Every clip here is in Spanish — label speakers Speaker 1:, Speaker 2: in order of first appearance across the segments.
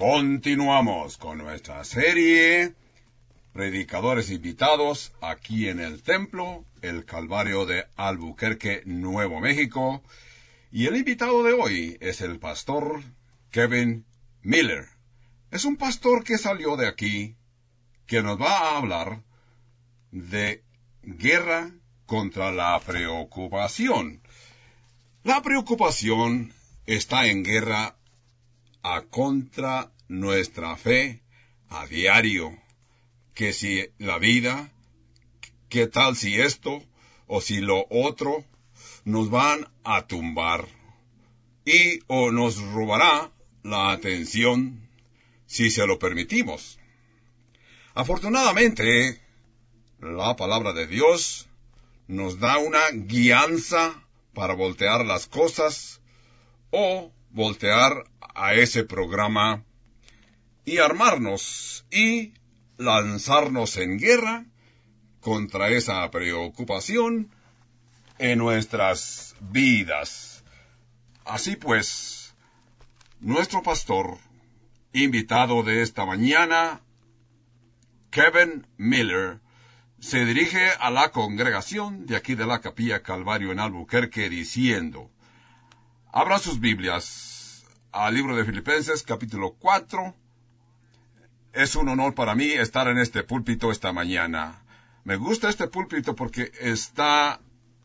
Speaker 1: Continuamos con nuestra serie Predicadores Invitados aquí en el Templo, el Calvario de Albuquerque, Nuevo México. Y el invitado de hoy es el pastor Kevin Miller. Es un pastor que salió de aquí, que nos va a hablar de guerra contra la preocupación. La preocupación está en guerra contra nuestra fe a diario. Que si la vida, qué tal si esto o si lo otro, nos van a tumbar o nos robará la atención si se lo permitimos. Afortunadamente, la palabra de Dios nos da una guianza para voltear las cosas o voltear a ese programa y armarnos y lanzarnos en guerra contra esa preocupación en nuestras vidas. Así pues, nuestro pastor invitado de esta mañana, Kevin Miller, se dirige a la congregación de aquí de la Capilla Calvario en Albuquerque diciendo: abran sus Biblias al libro de Filipenses capítulo 4. Es un honor para mí estar en este púlpito esta mañana. Me gusta este púlpito porque está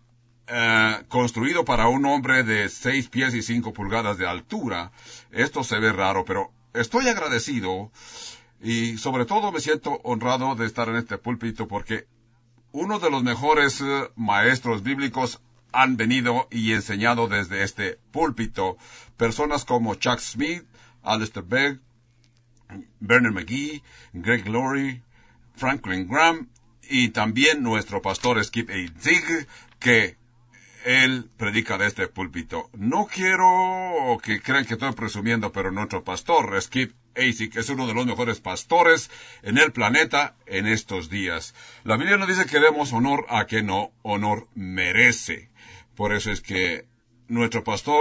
Speaker 1: construido para un hombre de 6 pies y 5 pulgadas de altura. Esto se ve raro, pero estoy agradecido y sobre todo me siento honrado de estar en este púlpito porque uno de los mejores maestros bíblicos han venido y enseñado desde este púlpito. Personas como Chuck Smith, Alistair Begg, Bernard McGee, Greg Laurie, Franklin Graham y también nuestro pastor Skip A. Zig, que él predica de este púlpito. No quiero que crean que estoy presumiendo, pero nuestro pastor Skip A. Zig es uno de los mejores pastores en el planeta en estos días. La Biblia nos dice que demos honor a quien no honor merece. Por eso es que nuestro pastor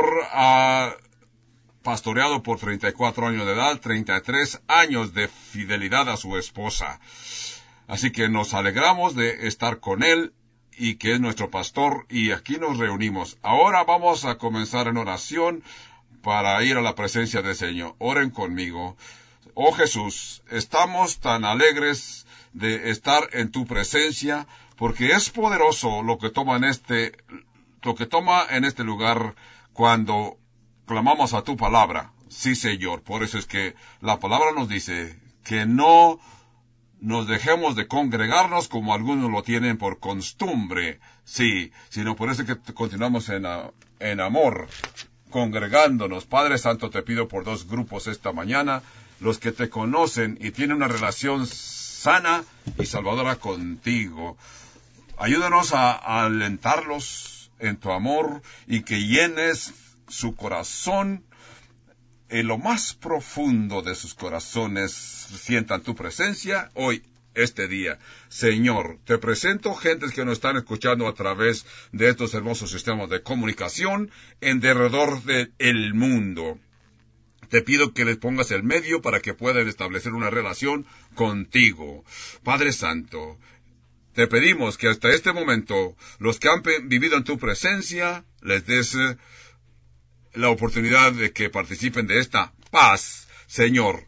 Speaker 1: pastoreado por 34 años de edad, 33 años de fidelidad a su esposa. Así que nos alegramos de estar con él y que es nuestro pastor y aquí nos reunimos. Ahora vamos a comenzar en oración para ir a la presencia del Señor. Oren conmigo. Oh Jesús, estamos tan alegres de estar en tu presencia porque es poderoso lo que toma en este lugar cuando clamamos a tu palabra. Sí, Señor. Por eso es que la palabra nos dice que no nos dejemos de congregarnos como algunos lo tienen por costumbre. Sí, sino por eso que continuamos en amor, congregándonos. Padre Santo, te pido por 2 grupos esta mañana, los que te conocen y tienen una relación sana y salvadora contigo. Ayúdanos a alentarlos en tu amor y que llenes su corazón, en lo más profundo de sus corazones, sientan tu presencia hoy, este día. Señor, te presento gentes que nos están escuchando a través de estos hermosos sistemas de comunicación en derredor del mundo. Te pido que les pongas el medio para que puedan establecer una relación contigo. Padre Santo, te pedimos que hasta este momento, los que han vivido en tu presencia, les des la oportunidad de que participen de esta paz. Señor,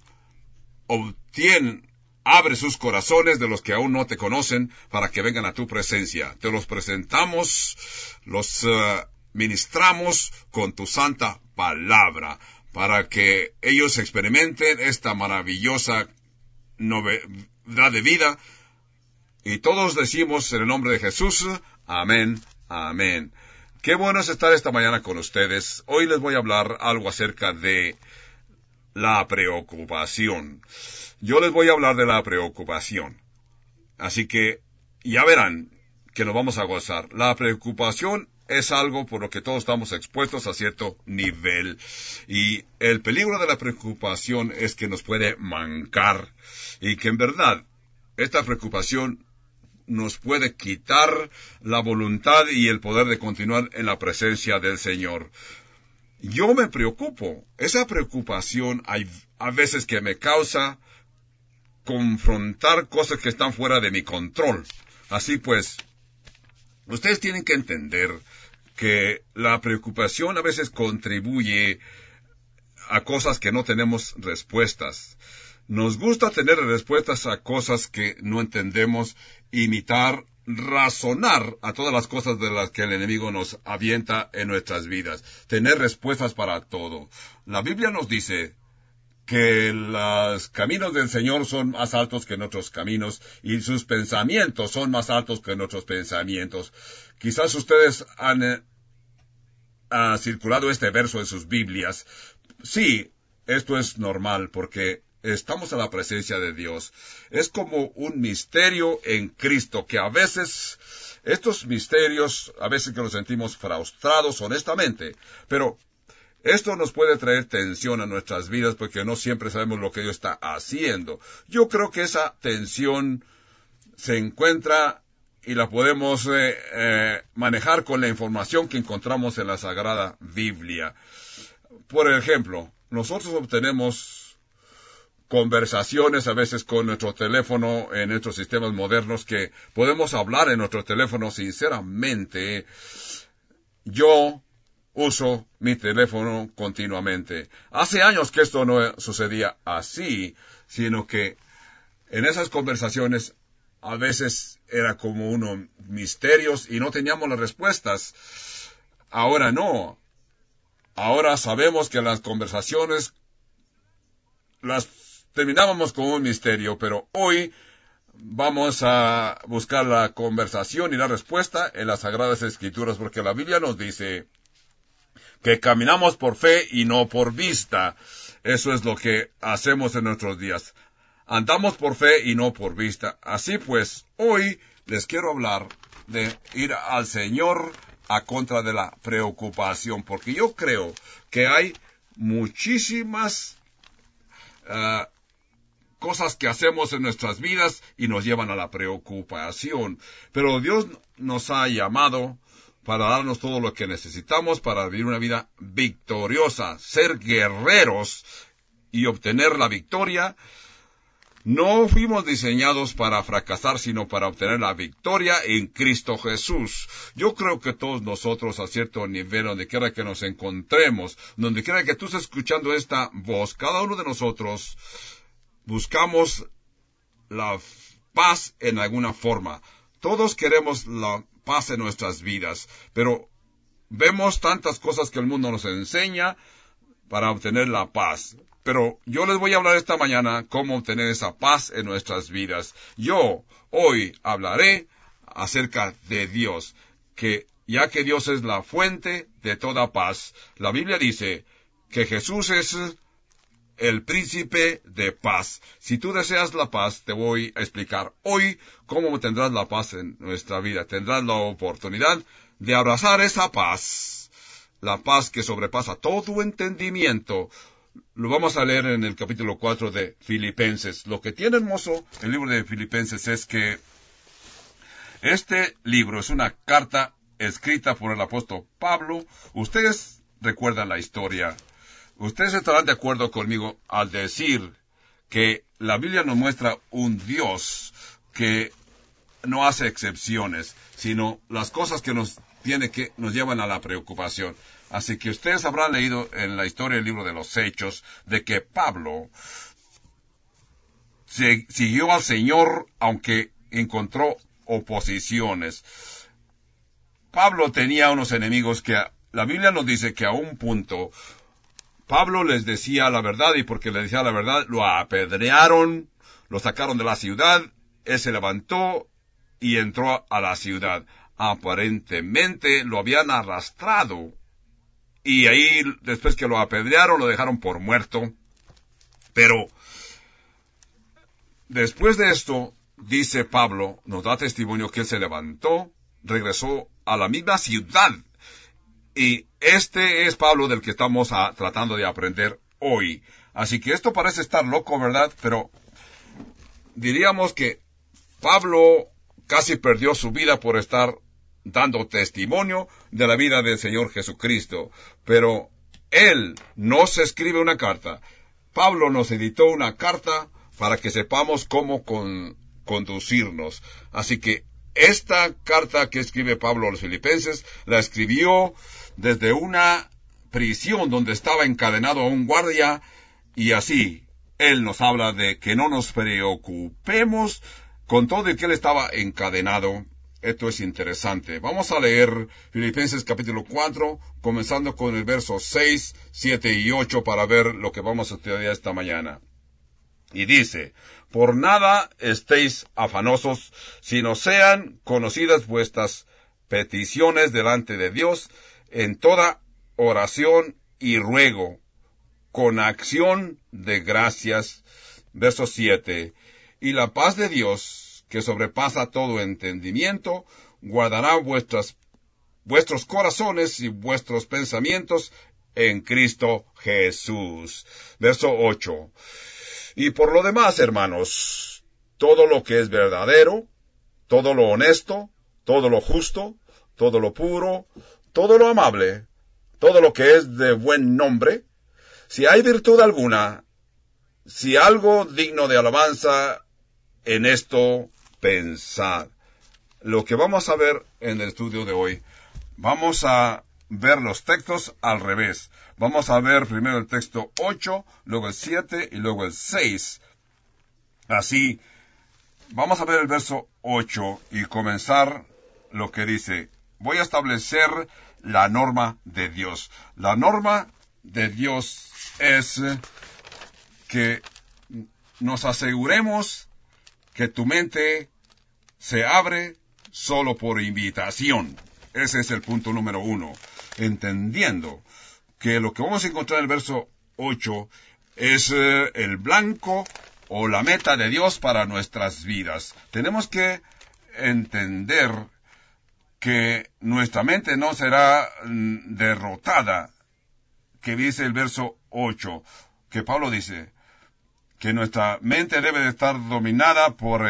Speaker 1: abre sus corazones de los que aún no te conocen para que vengan a tu presencia. Te los presentamos, los ministramos con tu santa palabra para que ellos experimenten esta maravillosa novedad de vida. Y todos decimos en el nombre de Jesús, amén, amén. Qué bueno es estar esta mañana con ustedes. Hoy les voy a hablar algo acerca de la preocupación. Yo les voy a hablar de la preocupación. Así que ya verán que nos vamos a gozar. La preocupación es algo por lo que todos estamos expuestos a cierto nivel. Y el peligro de la preocupación es que nos puede mancar. Y que en verdad, esta preocupación nos puede quitar la voluntad y el poder de continuar en la presencia del Señor. yo me preocupo. Esa preocupación hay a veces que me causa confrontar cosas que están fuera de mi control. Así pues, ustedes tienen que entender que la preocupación a veces contribuye a cosas que no tenemos respuestas. Nos gusta tener respuestas a cosas que no entendemos, imitar, razonar a todas las cosas de las que el enemigo nos avienta en nuestras vidas. Tener respuestas para todo. La Biblia nos dice que los caminos del Señor son más altos que nuestros caminos y sus pensamientos son más altos que nuestros pensamientos. Quizás ustedes han circulado este verso en sus Biblias. Sí, esto es normal porque estamos en la presencia de Dios. Es como un misterio en Cristo que a veces, estos misterios, a veces que nos sentimos frustrados honestamente, pero esto nos puede traer tensión a nuestras vidas porque no siempre sabemos lo que Dios está haciendo. Yo creo que esa tensión se encuentra y la podemos manejar con la información que encontramos en la Sagrada Biblia. Por ejemplo, nosotros obtenemos conversaciones a veces con nuestro teléfono en nuestros sistemas modernos que podemos hablar en nuestro teléfono sinceramente. Yo uso mi teléfono continuamente. Hace años que esto no sucedía así, sino que en esas conversaciones a veces era como unos misterios y no teníamos las respuestas. Ahora no. Ahora sabemos que las conversaciones las terminábamos con un misterio, pero hoy vamos a buscar la conversación y la respuesta en las Sagradas Escrituras, porque la Biblia nos dice que caminamos por fe y no por vista. Eso es lo que hacemos en nuestros días. Andamos por fe y no por vista. Así pues, hoy les quiero hablar de ir al Señor a contra de la preocupación, porque yo creo que hay muchísimas cosas que hacemos en nuestras vidas y nos llevan a la preocupación. Pero Dios nos ha llamado para darnos todo lo que necesitamos para vivir una vida victoriosa, ser guerreros y obtener la victoria. No fuimos diseñados para fracasar, sino para obtener la victoria en Cristo Jesús. Yo creo que todos nosotros, a cierto nivel, donde quiera que nos encontremos, donde quiera que tú estés escuchando esta voz, cada uno de nosotros buscamos la paz en alguna forma. Todos queremos la paz en nuestras vidas, pero vemos tantas cosas que el mundo nos enseña para obtener la paz. Pero yo les voy a hablar esta mañana cómo obtener esa paz en nuestras vidas. Yo hoy hablaré acerca de Dios, que ya que Dios es la fuente de toda paz, la Biblia dice que Jesús es el príncipe de paz. Si tú deseas la paz, te voy a explicar hoy cómo tendrás la paz en nuestra vida. Tendrás la oportunidad de abrazar esa paz, la paz que sobrepasa todo entendimiento. Lo vamos a leer en el capítulo 4 de Filipenses. Lo que tiene hermoso el libro de Filipenses es que este libro es una carta escrita por el apóstol Pablo. Ustedes recuerdan la historia. Ustedes estarán de acuerdo conmigo al decir que la Biblia nos muestra un Dios que no hace excepciones, sino las cosas que nos llevan a la preocupación. Así que ustedes habrán leído en la historia del libro de los Hechos de que Pablo siguió al Señor aunque encontró oposiciones. Pablo tenía unos enemigos que la Biblia nos dice que a un punto Pablo les decía la verdad y porque les decía la verdad lo apedrearon, lo sacaron de la ciudad, él se levantó y entró a la ciudad. Aparentemente lo habían arrastrado y ahí después que lo apedrearon lo dejaron por muerto. Pero después de esto, dice Pablo, nos da testimonio que él se levantó, regresó a la misma ciudad. Y este es Pablo del que estamos tratando de aprender hoy. Así que esto parece estar loco, ¿verdad? Pero diríamos que Pablo casi perdió su vida por estar dando testimonio de la vida del Señor Jesucristo. Pero Él nos escribe una carta. Pablo nos editó una carta para que sepamos cómo conducirnos. Así que esta carta que escribe Pablo a los filipenses la escribió desde una prisión donde estaba encadenado a un guardia, y así él nos habla de que no nos preocupemos con todo el que él estaba encadenado. Esto es interesante. Vamos a leer Filipenses capítulo 4, comenzando con el verso 6, 7 y 8 para ver lo que vamos a estudiar esta mañana. Y dice: por nada estéis afanosos, sino sean conocidas vuestras peticiones delante de Dios en toda oración y ruego, con acción de gracias. Verso 7. Y la paz de Dios, que sobrepasa todo entendimiento, guardará vuestros corazones y vuestros pensamientos en Cristo Jesús. Verso 8. Y por lo demás, hermanos, todo lo que es verdadero, todo lo honesto, todo lo justo, todo lo puro, todo lo amable, todo lo que es de buen nombre, si hay virtud alguna, si algo digno de alabanza, en esto pensad. Lo que vamos a ver en el estudio de hoy, vamos a ver los textos al revés. Vamos a ver primero el texto 8, luego el 7 y luego el 6. Así, vamos a ver el verso 8 y comenzar lo que dice: voy a establecer la norma de Dios. La norma de Dios es que nos aseguremos que tu mente se abre solo por invitación. Ese es el punto número 1. Entendiendo que lo que vamos a encontrar en el verso 8 es el blanco o la meta de Dios para nuestras vidas. Tenemos que entender que nuestra mente no será derrotada, que dice el verso 8, que Pablo dice que nuestra mente debe de estar dominada por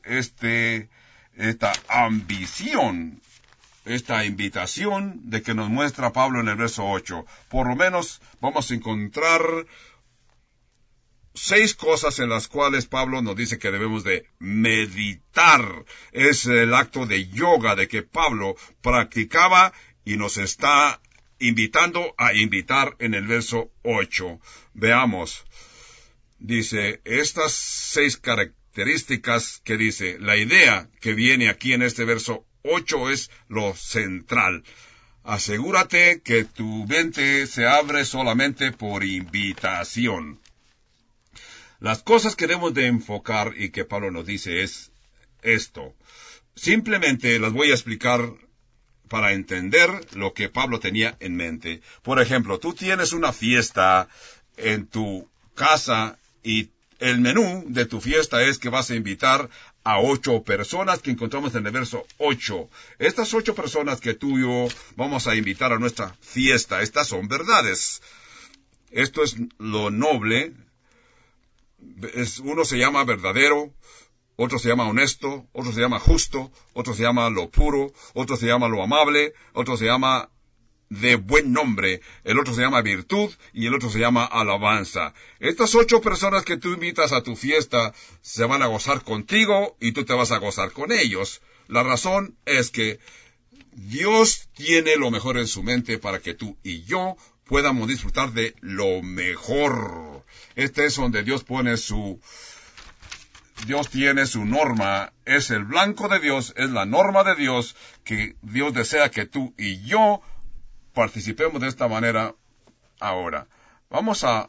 Speaker 1: esta ambición, esta invitación de que nos muestra Pablo en el verso 8. Por lo menos vamos a encontrar 6 cosas en las cuales Pablo nos dice que debemos de meditar. Es el acto de yoga de que Pablo practicaba y nos está invitando a invitar en el verso 8. Veamos. Dice, estas 6 características que dice, la idea que viene aquí en este verso 8 es lo central. Asegúrate que tu mente se abre solamente por invitación. Las cosas que debemos de enfocar y que Pablo nos dice es esto. Simplemente las voy a explicar para entender lo que Pablo tenía en mente. Por ejemplo, tú tienes una fiesta en tu casa y el menú de tu fiesta es que vas a invitar a 8 personas que encontramos en el verso 8. Estas 8 personas que tú y yo vamos a invitar a nuestra fiesta, estas son verdades. Esto es lo noble. Uno se llama verdadero, otro se llama honesto, otro se llama justo, otro se llama lo puro, otro se llama lo amable, otro se llama de buen nombre, el otro se llama virtud y el otro se llama alabanza. Estas 8 personas que tú invitas a tu fiesta se van a gozar contigo y tú te vas a gozar con ellos. La razón es que Dios tiene lo mejor en su mente para que tú y yo podamos disfrutar de lo mejor. Este es donde Dios tiene su norma, es el blanco de Dios, es la norma de Dios, que Dios desea que tú y yo participemos de esta manera ahora. Vamos a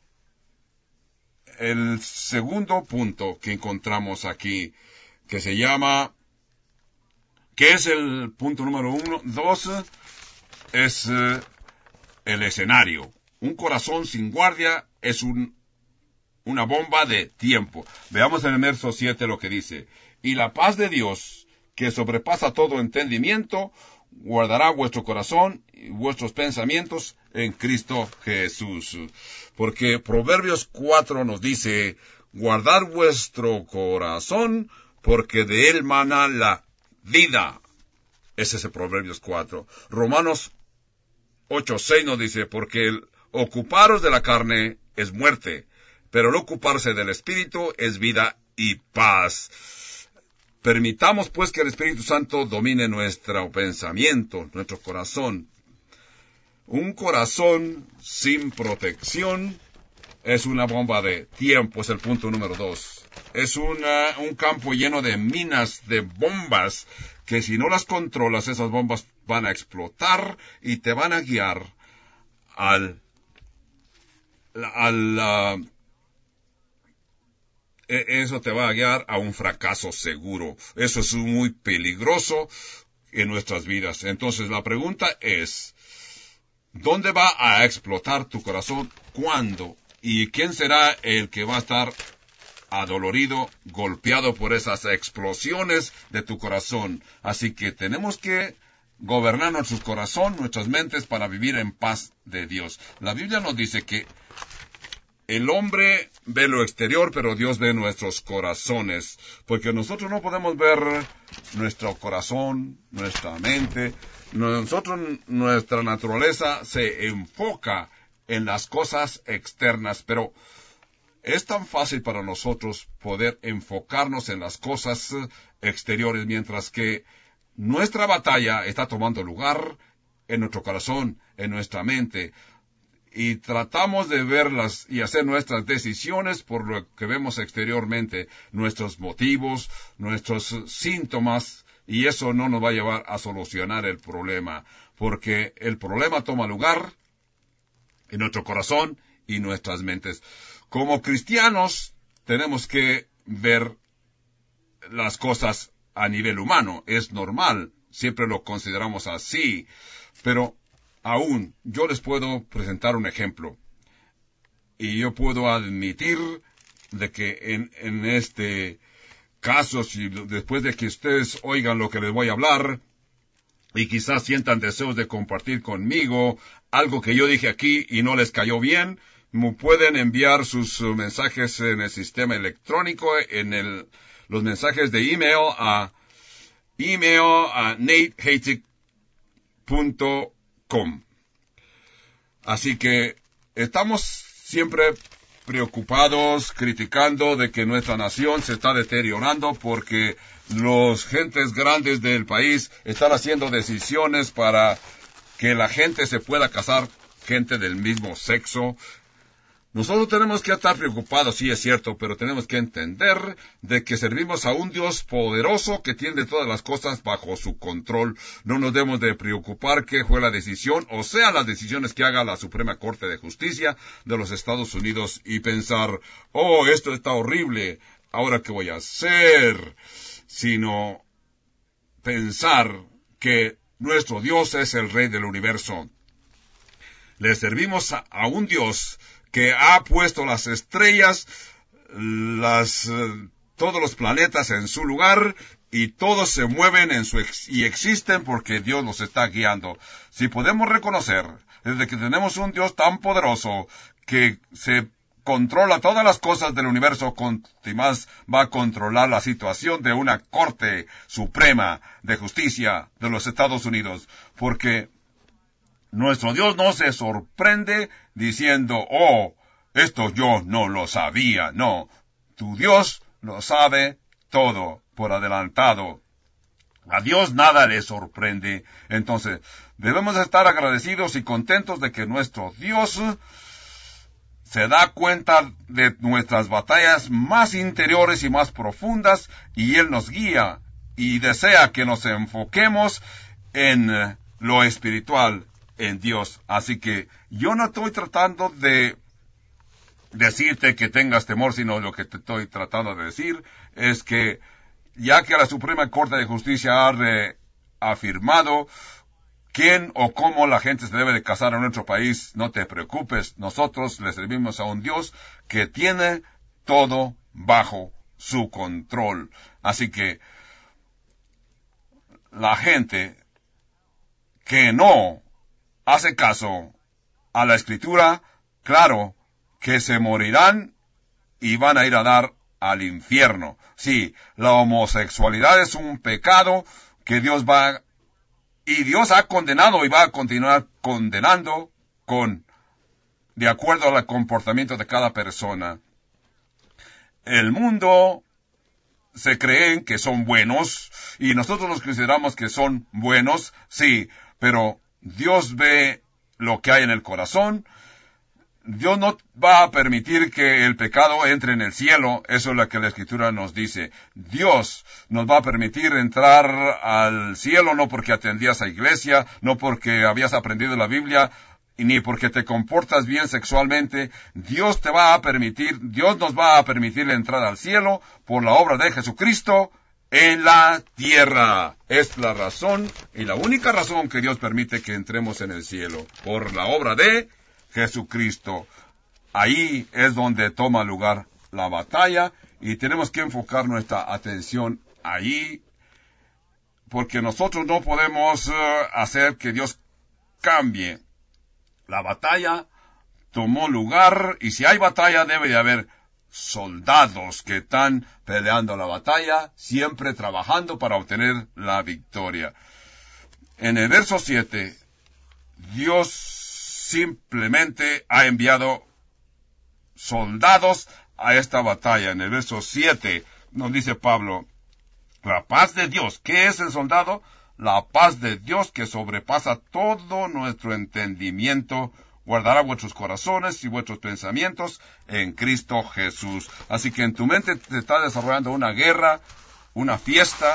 Speaker 1: el segundo punto que encontramos aquí, que se llama, que es el punto número 1, 2, es el escenario. Un corazón sin guardia es una bomba de tiempo. Veamos en el verso 7 lo que dice. Y la paz de Dios, que sobrepasa todo entendimiento, guardará vuestro corazón y vuestros pensamientos en Cristo Jesús. Porque Proverbios 4 nos dice, guardad vuestro corazón, porque de él mana la vida. Ese es el Proverbios 4. Romanos 8:6 nos dice, porque el Ocuparos de la carne es muerte, pero el ocuparse del Espíritu es vida y paz. Permitamos pues que el Espíritu Santo domine nuestro pensamiento, nuestro corazón. Un corazón sin protección es una bomba de tiempo, es el punto número 2. Es un campo lleno de minas, de bombas, que si no las controlas, esas bombas van a explotar y te van a guiar eso te va a guiar a un fracaso seguro. Eso es muy peligroso en nuestras vidas. Entonces la pregunta es, ¿dónde va a explotar tu corazón? ¿Cuándo? ¿Y quién será el que va a estar adolorido, golpeado por esas explosiones de tu corazón? Así que tenemos que gobernar nuestro corazón, nuestras mentes, para vivir en paz de Dios. La Biblia nos dice que el hombre ve lo exterior, pero Dios ve nuestros corazones, porque nosotros no podemos ver nuestro corazón, nuestra mente. Nuestra naturaleza se enfoca en las cosas externas, pero es tan fácil para nosotros poder enfocarnos en las cosas exteriores, mientras que nuestra batalla está tomando lugar en nuestro corazón, en nuestra mente, y tratamos de verlas y hacer nuestras decisiones por lo que vemos exteriormente, nuestros motivos, nuestros síntomas, y eso no nos va a llevar a solucionar el problema, porque el problema toma lugar en nuestro corazón y nuestras mentes. Como cristianos, tenemos que ver las cosas a nivel humano. Es normal, siempre lo consideramos así, pero aún yo les puedo presentar un ejemplo. Y yo puedo admitir de que en este caso, si después de que ustedes oigan lo que les voy a hablar, y quizás sientan deseos de compartir conmigo algo que yo dije aquí y no les cayó bien, me pueden enviar sus mensajes en el sistema electrónico, los mensajes de email a natehatic.com. Así que estamos siempre preocupados, criticando de que nuestra nación se está deteriorando porque los gentes grandes del país están haciendo decisiones para que la gente se pueda casar, gente del mismo sexo. Nosotros tenemos que estar preocupados, sí es cierto, pero tenemos que entender de que servimos a un Dios poderoso que tiene todas las cosas bajo su control. No nos debemos de preocupar qué fue la decisión, o sea, las decisiones que haga la Suprema Corte de Justicia de los Estados Unidos, y pensar, oh, esto está horrible, ¿ahora qué voy a hacer? Sino pensar que nuestro Dios es el Rey del universo. Le servimos a un Dios que ha puesto las estrellas, todos los planetas en su lugar, y todos se mueven y existen porque Dios los está guiando. Si podemos reconocer, desde que tenemos un Dios tan poderoso que se controla todas las cosas del universo, y más va a controlar la situación de una Corte Suprema de Justicia de los Estados Unidos, porque nuestro Dios no se sorprende diciendo, oh, esto yo no lo sabía. No, tu Dios lo sabe todo por adelantado. A Dios nada le sorprende. Entonces, debemos estar agradecidos y contentos de que nuestro Dios se da cuenta de nuestras batallas más interiores y más profundas, y Él nos guía y desea que nos enfoquemos en lo espiritual, en Dios. Así que yo no estoy tratando de decirte que tengas temor, sino lo que te estoy tratando de decir es que ya que la Suprema Corte de Justicia ha afirmado quién o cómo la gente se debe de casar en nuestro país, no te preocupes, nosotros le servimos a un Dios que tiene todo bajo su control. Así que la gente que no hace caso a la Escritura, claro que se morirán y van a ir a dar al infierno. Sí, la homosexualidad es un pecado que Dios ha condenado y va a continuar condenando con de acuerdo al comportamiento de cada persona. El mundo se creen que son buenos, y nosotros los consideramos que son buenos, sí, pero Dios ve lo que hay en el corazón. Dios no va a permitir que el pecado entre en el cielo. Eso es lo que la Escritura nos dice. Dios nos va a permitir entrar al cielo no porque atendías a iglesia, no porque habías aprendido la Biblia, ni porque te comportas bien sexualmente. Dios nos va a permitir entrar al cielo por la obra de Jesucristo en la tierra. Es la razón y la única razón que Dios permite que entremos en el cielo, por la obra de Jesucristo. Ahí es donde toma lugar la batalla y tenemos que enfocar nuestra atención ahí, porque nosotros no podemos hacer que Dios cambie. La batalla tomó lugar, y si hay batalla debe de haber soldados que están peleando la batalla, siempre trabajando para obtener la victoria. En el verso 7, Dios simplemente ha enviado soldados a esta batalla. En el verso 7 nos dice Pablo, la paz de Dios. ¿Qué es el soldado? La paz de Dios que sobrepasa todo nuestro entendimiento, guardará vuestros corazones y vuestros pensamientos en Cristo Jesús. Así que en tu mente te está desarrollando una guerra, una fiesta,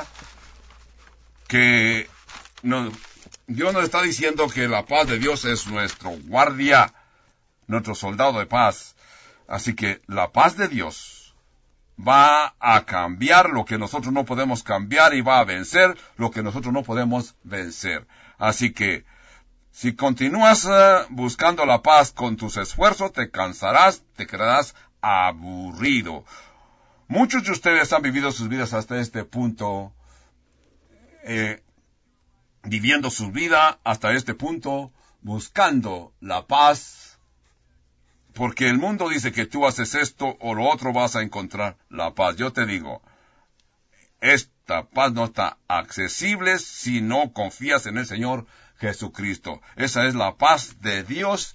Speaker 1: que Dios nos está diciendo que la paz de Dios es nuestro guardia, nuestro soldado de paz. Así que la paz de Dios va a cambiar lo que nosotros no podemos cambiar y va a vencer lo que nosotros no podemos vencer. Así que si continúas buscando la paz con tus esfuerzos, te cansarás, te quedarás aburrido. Muchos de ustedes han vivido sus vidas hasta este punto, viviendo su vida hasta este punto, buscando la paz, porque el mundo dice que tú haces esto o lo otro vas a encontrar la paz. Yo te digo, esta paz no está accesible si no confías en el Señor Jesucristo. Esa es la paz de Dios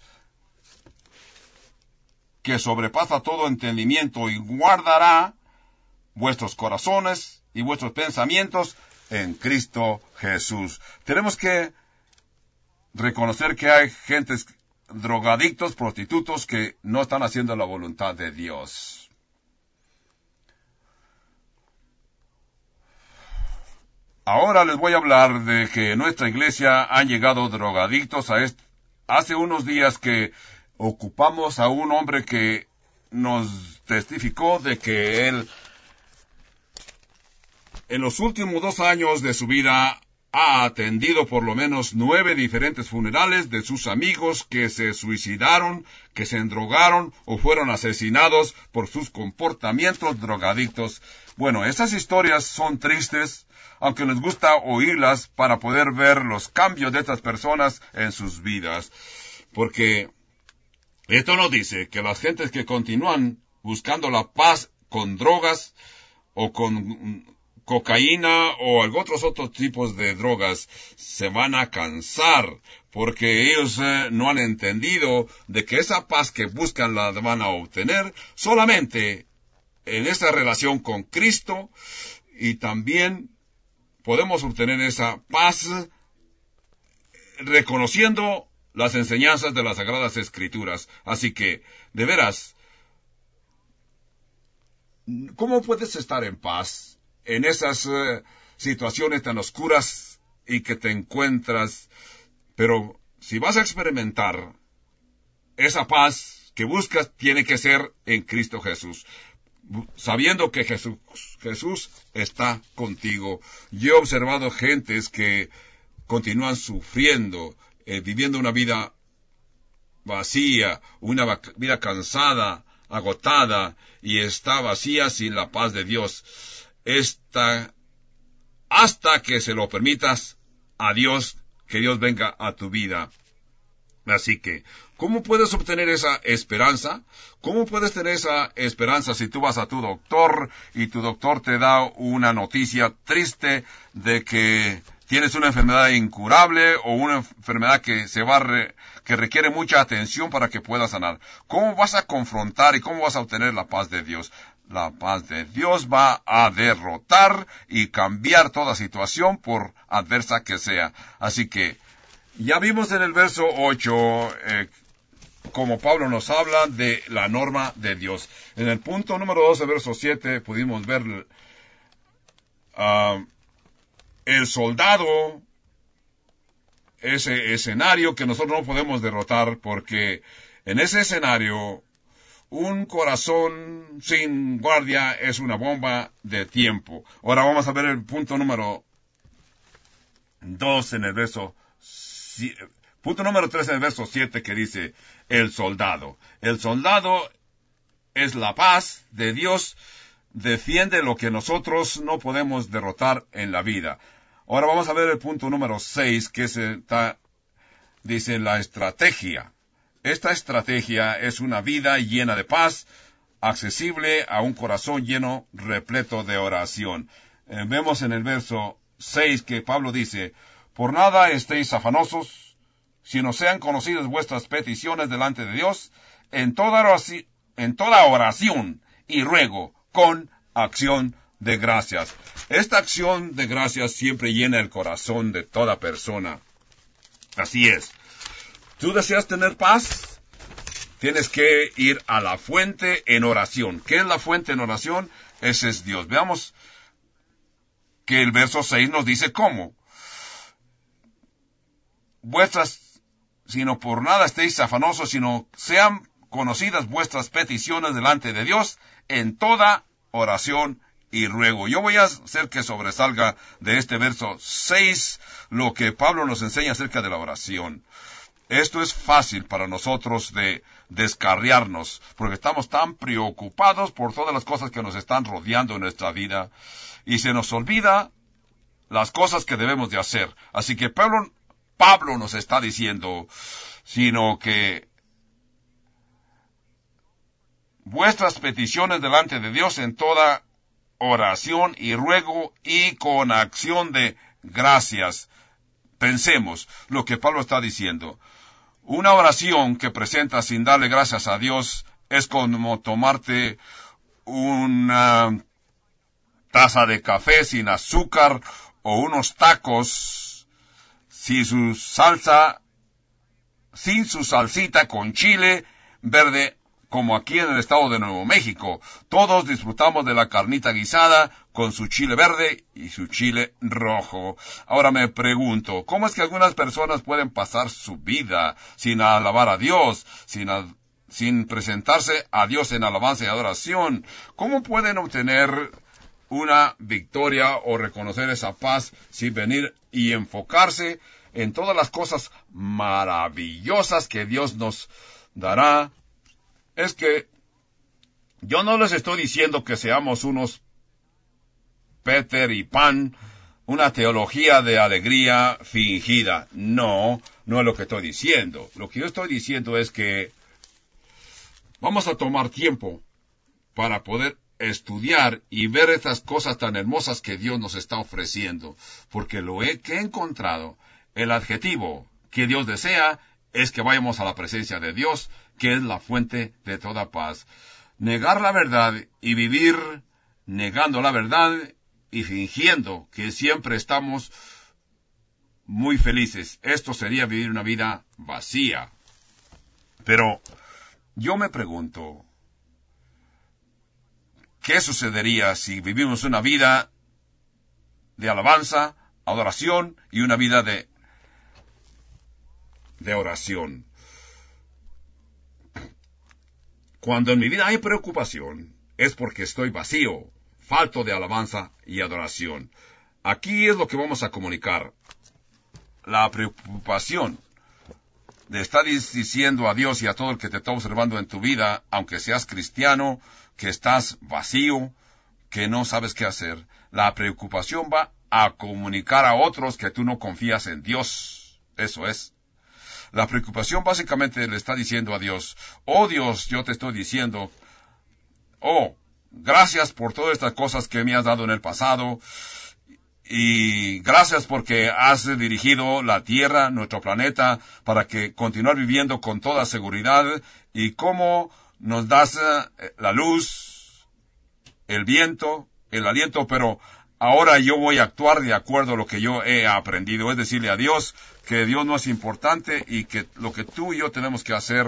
Speaker 1: que sobrepasa todo entendimiento y guardará vuestros corazones y vuestros pensamientos en Cristo Jesús. Tenemos que reconocer que hay gentes, drogadictos, prostitutos, que no están haciendo la voluntad de Dios. Ahora les voy a hablar de que en nuestra iglesia han llegado drogadictos hace unos días que ocupamos a un hombre que nos testificó de que él en los últimos 2 años de su vida ha atendido por lo menos 9 diferentes funerales de sus amigos que se suicidaron, que se endrogaron o fueron asesinados por sus comportamientos drogadictos. Bueno, esas historias son tristes, aunque les gusta oírlas para poder ver los cambios de estas personas en sus vidas. Porque esto nos dice que las gentes que continúan buscando la paz con drogas o con cocaína o otros tipos de drogas se van a cansar, porque ellos no han entendido de que esa paz que buscan la van a obtener solamente en esa relación con Cristo, y también podemos obtener esa paz reconociendo las enseñanzas de las Sagradas Escrituras. Así que, de veras, ¿cómo puedes estar en paz en esas situaciones tan oscuras y que te encuentras? Pero si vas a experimentar esa paz que buscas, tiene que ser en Cristo Jesús, sabiendo que Jesús está contigo. Yo he observado gentes que continúan sufriendo, viviendo una vida vacía, una vida cansada, agotada, y está vacía sin la paz de Dios. Hasta que se lo permitas a Dios, que Dios venga a tu vida. Así que, ¿cómo puedes obtener esa esperanza? ¿Cómo puedes tener esa esperanza si tú vas a tu doctor y tu doctor te da una noticia triste de que tienes una enfermedad incurable o una enfermedad que que requiere mucha atención para que puedas sanar. ¿Cómo vas a confrontar y cómo vas a obtener la paz de Dios? La paz de Dios va a derrotar y cambiar toda situación por adversa que sea. Así que ya vimos en el verso 8 como Pablo nos habla de la norma de Dios. En el punto número 12, verso 7, pudimos ver el soldado, ese escenario que nosotros no podemos derrotar, porque en ese escenario un corazón sin guardia es una bomba de tiempo. Ahora vamos a ver el punto número 2 en el verso punto número 3 en el verso 7 que dice el soldado. El soldado es la paz de Dios, defiende lo que nosotros no podemos derrotar en la vida. Ahora vamos a ver el punto número 6 que dice la estrategia. Esta estrategia es una vida llena de paz, accesible a un corazón lleno, repleto de oración. Vemos en el verso 6 que Pablo dice, por nada estéis afanosos, sino sean conocidas vuestras peticiones delante de Dios, en toda oración y ruego, con acción de gracias. Esta acción de gracias siempre llena el corazón de toda persona. Así es. ¿Tú deseas tener paz? Tienes que ir a la fuente en oración. ¿Qué es la fuente en oración? Ese es Dios. Veamos que el verso 6 nos dice cómo. Sino por nada estéis afanosos, sino sean conocidas vuestras peticiones delante de Dios en toda oración y ruego. Yo voy a hacer que sobresalga de este verso 6 lo que Pablo nos enseña acerca de la oración. Esto es fácil para nosotros de descarriarnos, porque estamos tan preocupados por todas las cosas que nos están rodeando en nuestra vida, y se nos olvida las cosas que debemos de hacer. Así que Pablo nos está diciendo, sino que vuestras peticiones delante de Dios en toda oración y ruego y con acción de gracias. Pensemos lo que Pablo está diciendo. Una oración que presentas sin darle gracias a Dios es como tomarte una taza de café sin azúcar o unos tacos sin su salsita con chile verde, como aquí en el estado de Nuevo México. Todos disfrutamos de la carnita guisada con su chile verde y su chile rojo. Ahora me pregunto, ¿cómo es que algunas personas pueden pasar su vida sin alabar a Dios, sin presentarse a Dios en alabanza y adoración? ¿Cómo pueden obtener una victoria o reconocer esa paz sin venir y enfocarse en todas las cosas maravillosas que Dios nos dará? Es que yo no les estoy diciendo que seamos unos Peter y Pan, una teología de alegría fingida. No es lo que estoy diciendo. Lo que yo estoy diciendo es que vamos a tomar tiempo para poder estudiar y ver estas cosas tan hermosas que Dios nos está ofreciendo. Porque que he encontrado, el adjetivo que Dios desea es que vayamos a la presencia de Dios, que es la fuente de toda paz. Negar la verdad y vivir negando la verdad y fingiendo que siempre estamos muy felices. Esto sería vivir una vida vacía. Pero yo me pregunto, ¿qué sucedería si vivimos una vida de alabanza, adoración y una vida de oración? Cuando en mi vida hay preocupación, es porque estoy vacío, falto de alabanza y adoración. Aquí es lo que vamos a comunicar. La preocupación de estar diciendo a Dios y a todo el que te está observando en tu vida, aunque seas cristiano, que estás vacío, que no sabes qué hacer. La preocupación va a comunicar a otros que tú no confías en Dios. Eso es. La preocupación básicamente le está diciendo a Dios, oh Dios, yo te estoy diciendo, oh, gracias por todas estas cosas que me has dado en el pasado, Y gracias porque has dirigido la Tierra, nuestro planeta, para que continuar viviendo con toda seguridad. Y cómo nos das la luz, el viento, el aliento, pero ahora yo voy a actuar de acuerdo a lo que yo he aprendido. Es decirle a Dios que Dios no es importante y que lo que tú y yo tenemos que hacer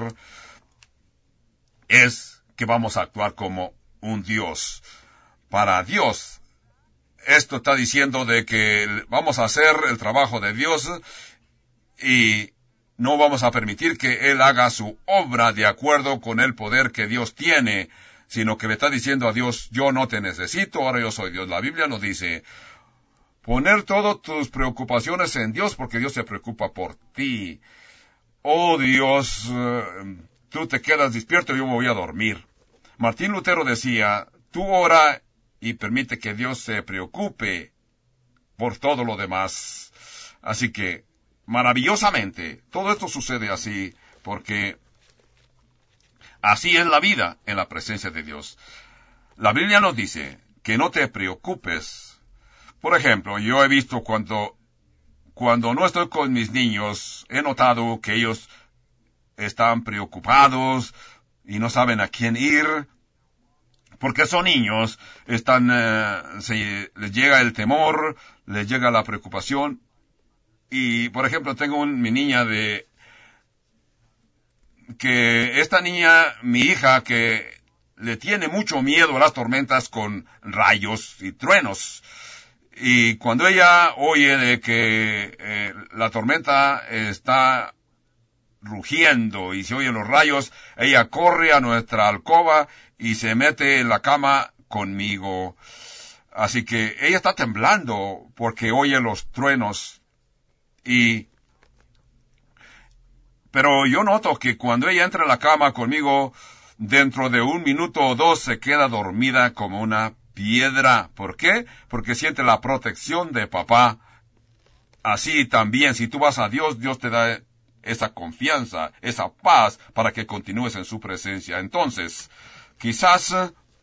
Speaker 1: es que vamos a actuar como un Dios. Para Dios, esto está diciendo de que vamos a hacer el trabajo de Dios y no vamos a permitir que Él haga su obra de acuerdo con el poder que Dios tiene, sino que le está diciendo a Dios, yo no te necesito, ahora yo soy Dios. La Biblia nos dice, poner todas tus preocupaciones en Dios porque Dios se preocupa por ti. Oh Dios, tú te quedas despierto y yo me voy a dormir. Martín Lutero decía, tú ora y permite que Dios se preocupe por todo lo demás. Así que, maravillosamente, todo esto sucede así, porque así es la vida en la presencia de Dios. La Biblia nos dice que no te preocupes. Por ejemplo, yo he visto cuando no estoy con mis niños, he notado que ellos están preocupados y no saben a quién ir, porque son niños, les llega el temor, les llega la preocupación. Y, por ejemplo, tengo mi niña mi hija, que le tiene mucho miedo a las tormentas con rayos y truenos. Y cuando ella oye de que la tormenta está rugiendo y se oyen los rayos, ella corre a nuestra alcoba y se mete en la cama conmigo. Así que ella está temblando porque oye los truenos. Pero yo noto que cuando ella entra en la cama conmigo, dentro de 1 minuto o 2 se queda dormida como una piedra. ¿Por qué? Porque siente la protección de papá. Así también, si tú vas a Dios, Dios te da esa confianza, esa paz, para que continúes en su presencia. Entonces, quizás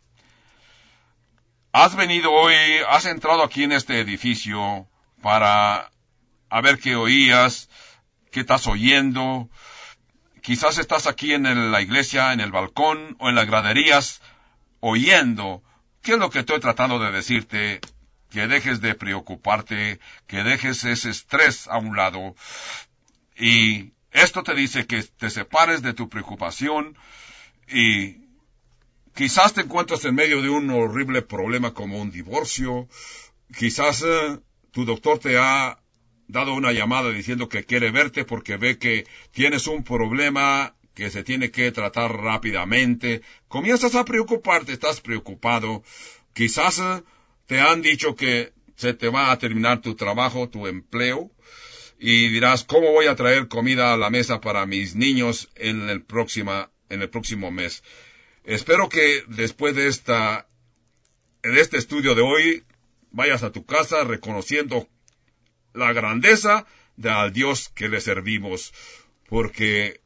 Speaker 1: has venido hoy, has entrado aquí en este edificio para a ver qué oías, qué estás oyendo. Quizás estás aquí en la iglesia, en el balcón o en las graderías, oyendo. ¿Qué es lo que estoy tratando de decirte? Que dejes de preocuparte, que dejes ese estrés a un lado. Y esto te dice que te separes de tu preocupación y quizás te encuentras en medio de un horrible problema como un divorcio. Quizás tu doctor te ha dado una llamada diciendo que quiere verte porque ve que tienes un problema que se tiene que tratar rápidamente. Comienzas a preocuparte, estás preocupado. Quizás te han dicho que se te va a terminar tu trabajo, tu empleo, y dirás, ¿cómo voy a traer comida a la mesa para mis niños en el próximo mes? Espero que después de este estudio de hoy, vayas a tu casa reconociendo la grandeza del Dios que le servimos. Porque,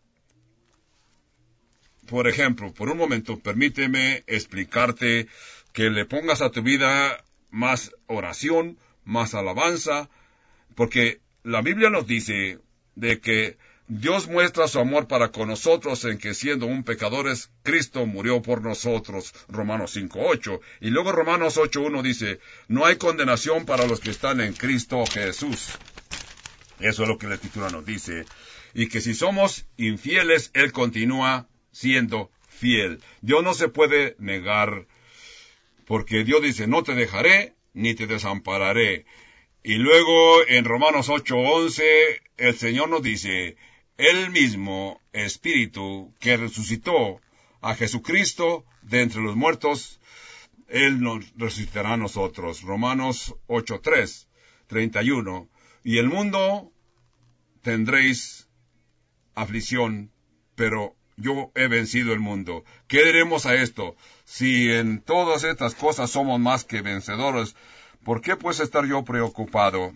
Speaker 1: por ejemplo, por un momento, permíteme explicarte que le pongas a tu vida más oración, más alabanza, porque la Biblia nos dice de que Dios muestra su amor para con nosotros en que siendo un pecadores, Cristo murió por nosotros, Romanos 5:8. Y luego Romanos 8:1 dice, no hay condenación para los que están en Cristo Jesús. Eso es lo que la Escritura nos dice. Y que si somos infieles, Él continúa siendo fiel. Dios no se puede negar, porque Dios dice, no te dejaré ni te desampararé. Y luego en Romanos 8:11, el Señor nos dice, el mismo Espíritu que resucitó a Jesucristo de entre los muertos, Él nos resucitará a nosotros. Romanos 8:3, 31. Y el mundo tendréis aflicción, pero yo he vencido el mundo. ¿Qué diremos a esto? Si en todas estas cosas somos más que vencedores, ¿por qué pues estar yo preocupado?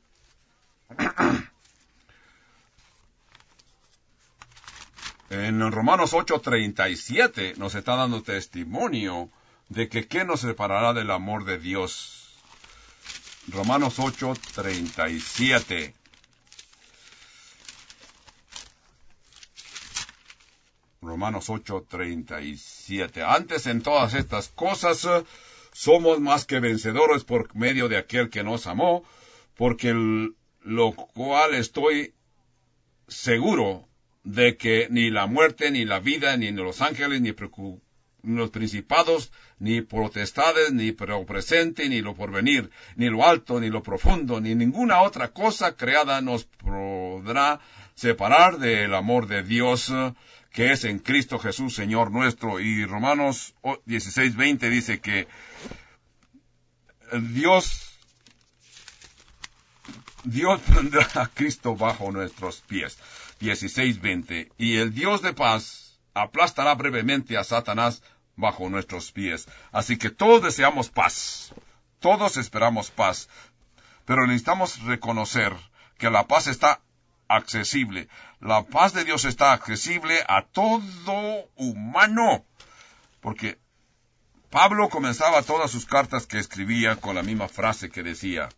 Speaker 1: En Romanos 8:37 nos está dando testimonio de que ¿qué nos separará del amor de Dios? Romanos 8:37. Romanos 8:37. Antes en todas estas cosas somos más que vencedores por medio de aquel que nos amó, porque lo cual estoy seguro de que ni la muerte, ni la vida, ni los ángeles, ni los principados, ni potestades, ni lo presente, ni lo porvenir, ni lo alto, ni lo profundo, ni ninguna otra cosa creada nos podrá separar del amor de Dios, que es en Cristo Jesús, Señor nuestro. Y Romanos 16:20 dice que Dios pondrá a Cristo bajo nuestros pies. 16:20. Y el Dios de paz aplastará brevemente a Satanás bajo nuestros pies. Así que todos deseamos paz. Todos esperamos paz. Pero necesitamos reconocer que la paz está accesible. La paz de Dios está accesible a todo humano. Porque Pablo comenzaba todas sus cartas que escribía con la misma frase que decía: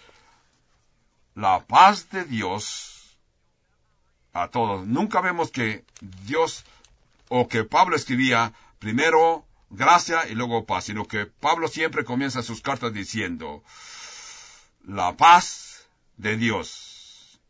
Speaker 1: la paz de Dios a todos. Nunca vemos que Dios o que Pablo escribía primero gracia y luego paz, sino que Pablo siempre comienza sus cartas diciendo: la paz de Dios.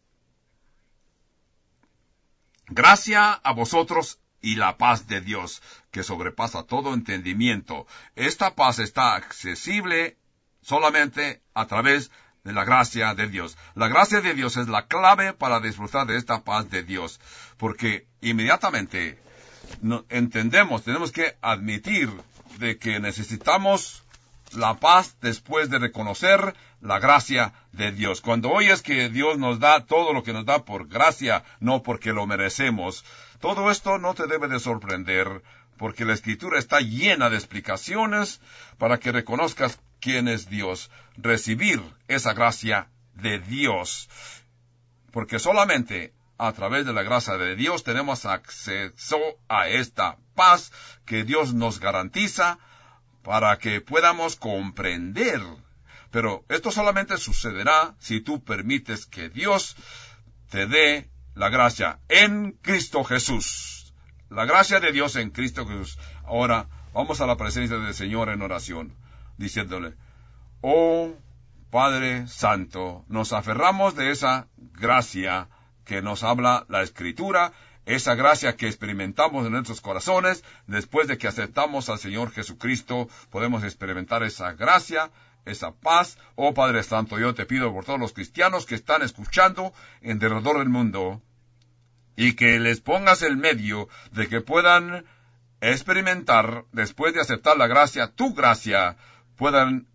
Speaker 1: Gracia a vosotros y la paz de Dios, que sobrepasa todo entendimiento. Esta paz está accesible solamente a través de la gracia de Dios. La gracia de Dios es la clave para disfrutar de esta paz de Dios, porque inmediatamente entendemos, tenemos que admitir de que necesitamos la paz después de reconocer la gracia de Dios. Cuando oyes que Dios nos da todo lo que nos da por gracia, no porque lo merecemos, todo esto no te debe de sorprender, porque la Escritura está llena de explicaciones para que reconozcas quién es Dios. Recibir esa gracia de Dios, porque solamente a través de la gracia de Dios tenemos acceso a esta paz que Dios nos garantiza para que podamos comprender. Pero esto solamente sucederá si tú permites que Dios te dé la gracia en Cristo Jesús. La gracia de Dios en Cristo Jesús. Ahora vamos a la presencia del Señor en oración, diciéndole: oh Padre Santo, nos aferramos de esa gracia que nos habla la Escritura, esa gracia que experimentamos en nuestros corazones. Después de que aceptamos al Señor Jesucristo, podemos experimentar esa gracia, esa paz. Oh Padre Santo, yo te pido por todos los cristianos que están escuchando en derredor del mundo, y que les pongas el medio de que puedan experimentar, después de aceptar la gracia, tu gracia, puedan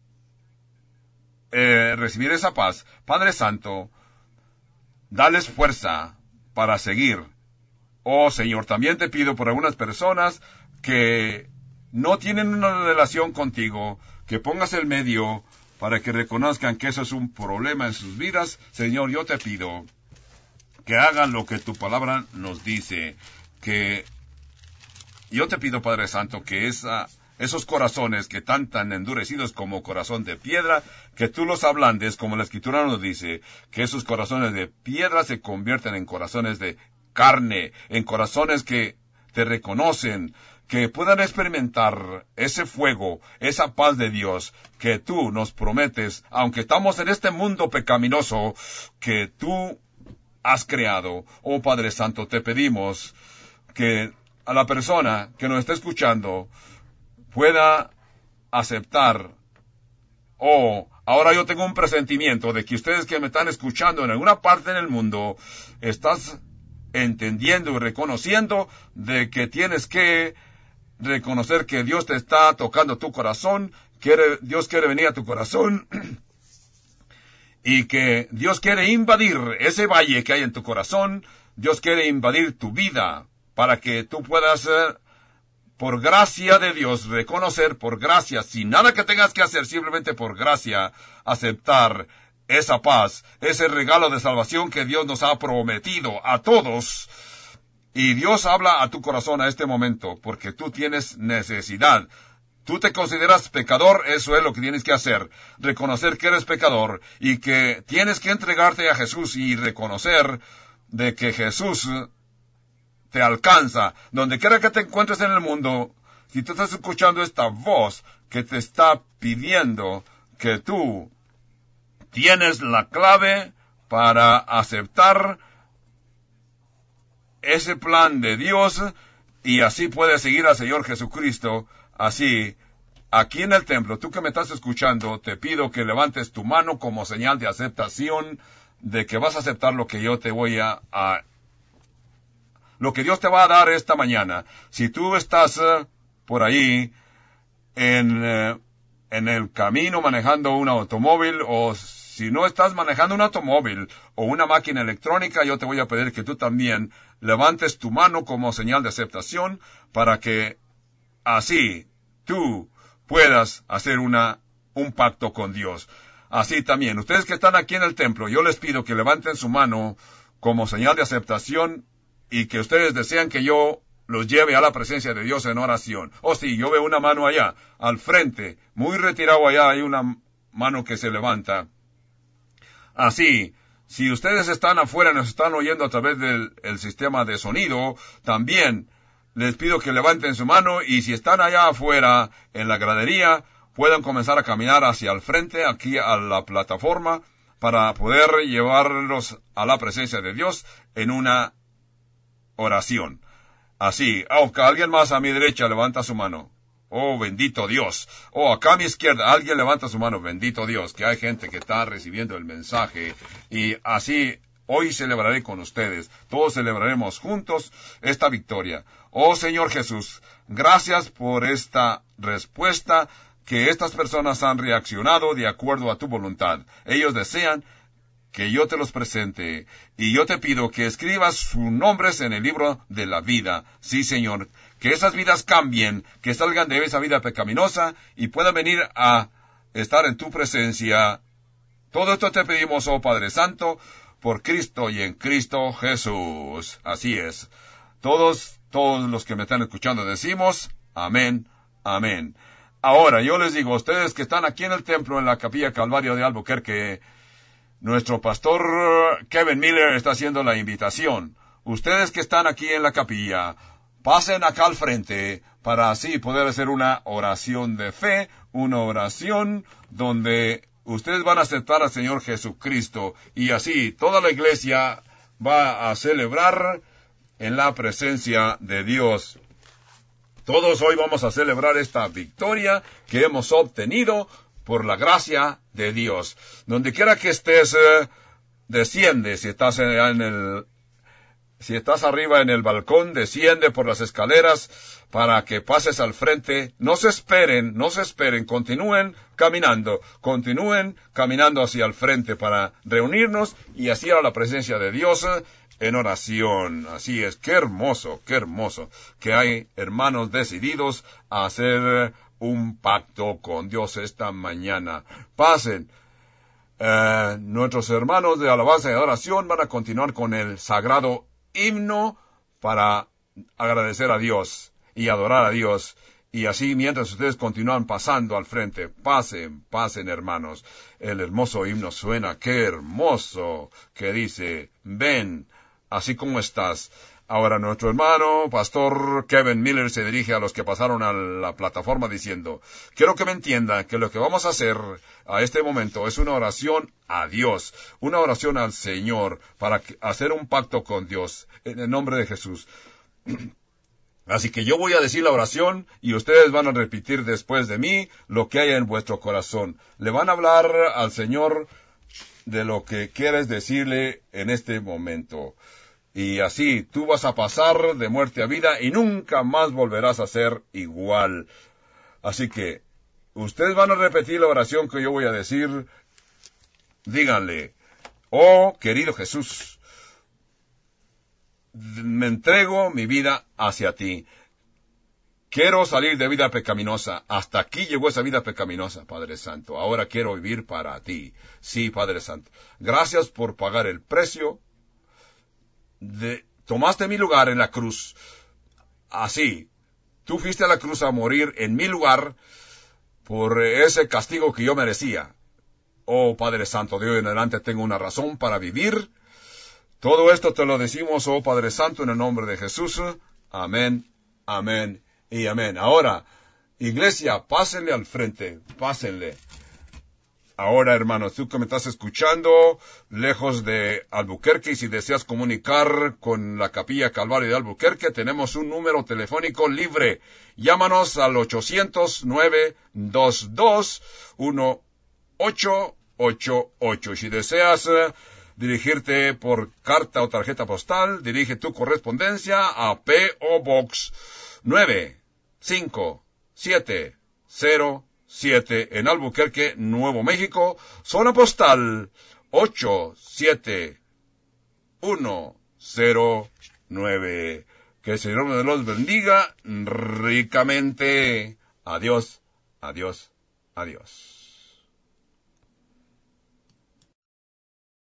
Speaker 1: recibir esa paz. Padre Santo, dales fuerza para seguir. Oh Señor, también te pido por algunas personas que no tienen una relación contigo, que pongas el medio para que reconozcan que eso es un problema en sus vidas. Señor, yo te pido que hagan lo que tu palabra nos dice, que yo te pido, Padre Santo, que esos corazones que están tan endurecidos como corazón de piedra, que tú los ablandes, como la Escritura nos dice, que esos corazones de piedra se convierten en corazones de carne, en corazones que te reconocen, que puedan experimentar ese fuego, esa paz de Dios que tú nos prometes, aunque estamos en este mundo pecaminoso que tú has creado. Oh Padre Santo, te pedimos que a la persona que nos está escuchando pueda aceptar: oh, ahora yo tengo un presentimiento de que ustedes que me están escuchando en alguna parte en el mundo, estás entendiendo y reconociendo de que tienes que reconocer que Dios te está tocando tu corazón, Dios quiere venir a tu corazón, y que Dios quiere invadir ese valle que hay en tu corazón. Dios quiere invadir tu vida para que tú puedas, por gracia de Dios, reconocer por gracia, sin nada que tengas que hacer, simplemente por gracia, aceptar esa paz, ese regalo de salvación que Dios nos ha prometido a todos. Y Dios habla a tu corazón a este momento, porque tú tienes necesidad tú te consideras pecador, eso es lo que tienes que hacer. Reconocer que eres pecador y que tienes que entregarte a Jesús y reconocer de que Jesús te alcanza. Donde quiera que te encuentres en el mundo, si tú estás escuchando esta voz que te está pidiendo que tú tienes la clave para aceptar ese plan de Dios y así puedes seguir al Señor Jesucristo. Así, aquí en el templo, tú que me estás escuchando, te pido que levantes tu mano como señal de aceptación de que vas a aceptar lo que yo te voy lo que Dios te va a dar esta mañana. Si tú estás por ahí en el camino manejando un automóvil, o si no estás manejando un automóvil o una máquina electrónica, yo te voy a pedir que tú también levantes tu mano como señal de aceptación para que así tú puedas hacer un pacto con Dios. Así también, ustedes que están aquí en el templo, yo les pido que levanten su mano como señal de aceptación y que ustedes desean que yo los lleve a la presencia de Dios en oración. Oh sí, yo veo una mano allá, al frente, muy retirado allá, hay una mano que se levanta. Así, si ustedes están afuera y nos están oyendo a través del sistema de sonido, también les pido que levanten su mano y si están allá afuera en la gradería, puedan comenzar a caminar hacia el frente, aquí a la plataforma, para poder llevarlos a la presencia de Dios en una oración. Así, que alguien más a mi derecha levanta su mano. Oh, bendito Dios. Oh, acá a mi izquierda, alguien levanta su mano. Bendito Dios, que hay gente que está recibiendo el mensaje. Y así, hoy celebraré con ustedes. Todos celebraremos juntos esta victoria. Oh, Señor Jesús, gracias por esta respuesta que estas personas han reaccionado de acuerdo a tu voluntad. Ellos desean que yo te los presente, y yo te pido que escribas sus nombres en el libro de la vida. Sí, Señor, que esas vidas cambien, que salgan de esa vida pecaminosa y puedan venir a estar en tu presencia. Todo esto te pedimos, oh Padre Santo, por Cristo y en Cristo Jesús. Así es. Todos los que me están escuchando decimos, amén, amén. Ahora, yo les digo a ustedes que están aquí en el templo, en la Capilla Calvario de Albuquerque, nuestro pastor Kevin Miller está haciendo la invitación. Ustedes que están aquí en la capilla, pasen acá al frente para así poder hacer una oración de fe, una oración donde ustedes van a aceptar al Señor Jesucristo y así toda la iglesia va a celebrar en la presencia de Dios. Todos hoy vamos a celebrar esta victoria que hemos obtenido por la gracia de Dios. Donde quiera que estés, desciende. Si estás arriba en el balcón, desciende por las escaleras para que pases al frente. No se esperen, continúen caminando hacia el frente para reunirnos y así a la presencia de Dios en oración. Así es, qué hermoso que hay hermanos decididos a hacer un pacto con Dios esta mañana. Pasen. Nuestros hermanos de alabanza y adoración van a continuar con el sagrado himno para agradecer a Dios y adorar a Dios. Y así, mientras ustedes continúan pasando al frente, pasen, hermanos. El hermoso himno suena, qué hermoso, que dice, ven, así como estás. Ahora nuestro hermano, pastor Kevin Miller, se dirige a los que pasaron a la plataforma diciendo, quiero que me entiendan que lo que vamos a hacer a este momento es una oración a Dios, una oración al Señor, para hacer un pacto con Dios, en el nombre de Jesús. Así que yo voy a decir la oración y ustedes van a repetir después de mí lo que haya en vuestro corazón. Le van a hablar al Señor de lo que quieres decirle en este momento. Y así tú vas a pasar de muerte a vida y nunca más volverás a ser igual. Así que ustedes van a repetir la oración que yo voy a decir. Díganle, oh querido Jesús, me entrego mi vida hacia ti. Quiero salir de vida pecaminosa. Hasta aquí llegó esa vida pecaminosa, Padre Santo. Ahora quiero vivir para ti. Sí, Padre Santo. Gracias por pagar el precio. Tomaste mi lugar en la cruz. Así, Tú fuiste a la cruz a morir en mi lugar por ese castigo que yo merecía. Oh Padre Santo, de hoy en adelante tengo una razón para vivir. Todo esto te lo decimos, oh Padre Santo, en el nombre de Jesús. Amén, amén y amén. Ahora, iglesia, pásenle al frente, pásenle. Ahora, hermanos, tú que me estás escuchando, lejos de Albuquerque, y si deseas comunicar con la Capilla Calvario de Albuquerque, tenemos un número telefónico libre. Llámanos al 800-922-1888. Si deseas dirigirte por carta o tarjeta postal, dirige tu correspondencia a P.O. Box 95707 en Albuquerque, Nuevo México, zona postal 87109. Que el Señor me los bendiga ricamente. Adiós, adiós, adiós.